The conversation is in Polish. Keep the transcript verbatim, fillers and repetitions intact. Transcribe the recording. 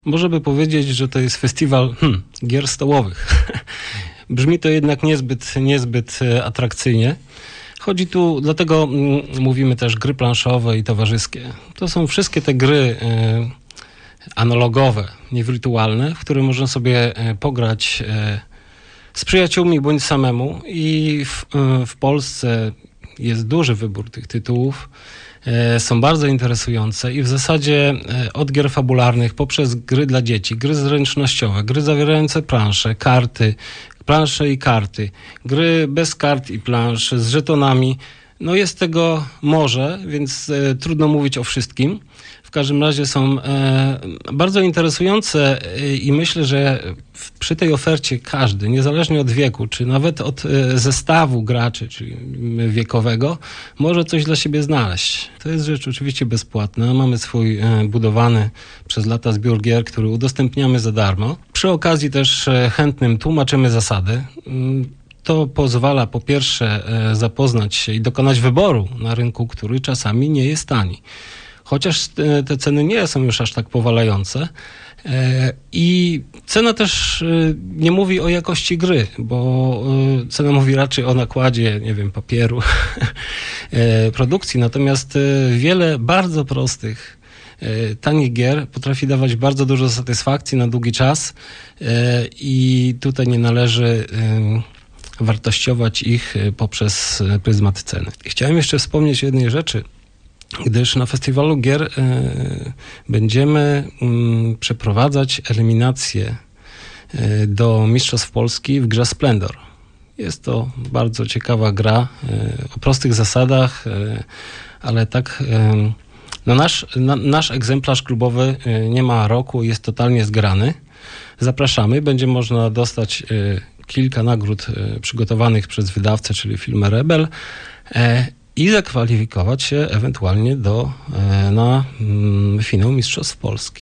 Można by powiedzieć, że to jest festiwal hmm, gier stołowych. Brzmi to jednak niezbyt, niezbyt atrakcyjnie. Chodzi tu, dlatego mm, mówimy też gry planszowe i towarzyskie. To są wszystkie te gry y, analogowe, niewirtualne, w które można sobie y, pograć y, z przyjaciółmi bądź samemu. I w, y, w Polsce jest duży wybór tych tytułów. Są bardzo interesujące i w zasadzie od gier fabularnych poprzez gry dla dzieci, gry zręcznościowe, gry zawierające plansze, karty, plansze i karty, gry bez kart i plansz, z żetonami. No jest tego morze, więc e, trudno mówić o wszystkim. W każdym razie są e, bardzo interesujące e, i myślę, że w, przy tej ofercie każdy, niezależnie od wieku, czy nawet od e, zestawu graczy, czyli wiekowego, może coś dla siebie znaleźć. To jest rzecz oczywiście bezpłatna. Mamy swój e, budowany przez lata zbiór gier, który udostępniamy za darmo. Przy okazji też e, chętnym tłumaczymy zasady. To pozwala po pierwsze zapoznać się i dokonać wyboru na rynku, który czasami nie jest tani. Chociaż te ceny nie są już aż tak powalające. I cena też nie mówi o jakości gry, bo cena mówi raczej o nakładzie, nie wiem, papieru, produkcji. Natomiast wiele bardzo prostych, tanich gier potrafi dawać bardzo dużo satysfakcji na długi czas i tutaj nie należy wartościować ich poprzez pryzmat ceny. Chciałem jeszcze wspomnieć o jednej rzeczy, gdyż na festiwalu gier y, będziemy y, przeprowadzać eliminację y, do Mistrzostw Polski w grze Splendor. Jest to bardzo ciekawa gra y, o prostych zasadach, y, ale tak y, no nasz, na, nasz egzemplarz klubowy y, nie ma roku, jest totalnie zgrany. Zapraszamy, będzie można dostać y, kilka nagród y, przygotowanych przez wydawcę, czyli firmę Rebel, y, i zakwalifikować się ewentualnie do, y, na y, finał Mistrzostw Polski.